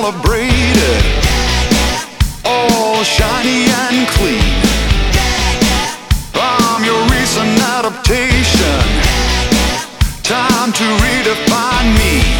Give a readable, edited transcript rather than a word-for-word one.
calibrated, all shiny and clean. I'm your recent adaptation. Time to redefine me.